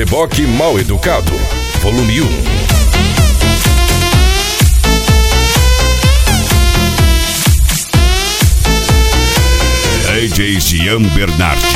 Reboque Mal Educado, volume 1. DJ Jean Bernardi.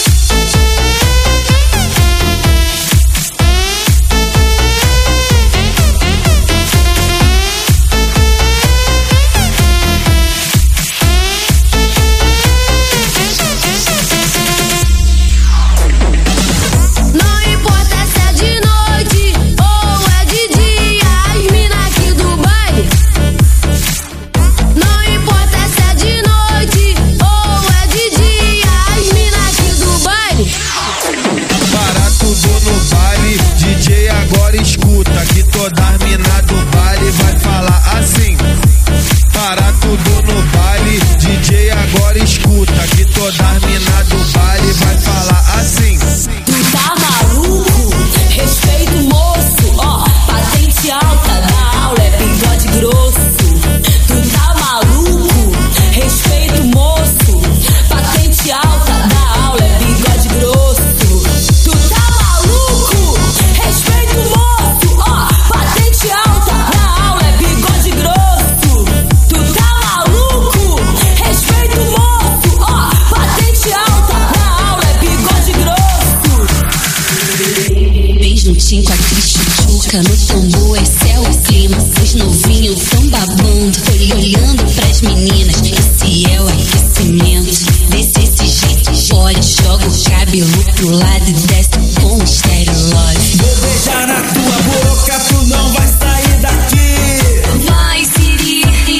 Com a trichuchuca no tambor, esse é o clima. Os novinhos tão babando, olhando pras meninas. Esse é o aquecimento. Desse jeito, olha, joga o cabelo pro lado e desce com o estereológico. Vou beijar na tua boca, tu não vai sair daqui. Vai, Siri,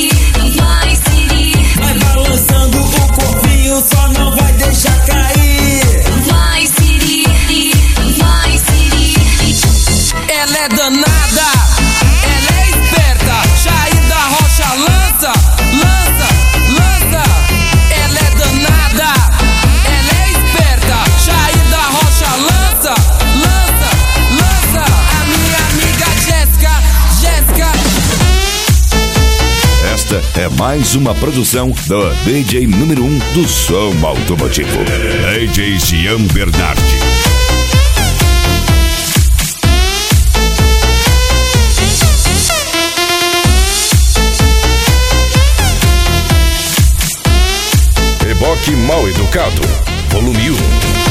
vai, Siri. Vai balançando o corpinho, só não vai deixar cair. Vai, Siri, vai, Siri. Ela é danada, ela é esperta. Jair da Rocha lança, lança, lança. Ela é danada, ela é esperta. Jair da Rocha lança, lança, lança. A minha amiga Jéssica, Jéssica. Esta é mais uma produção do DJ número 1 do som automotivo, DJ Jean Bernardi. Reboque Mal Educado, volume 1.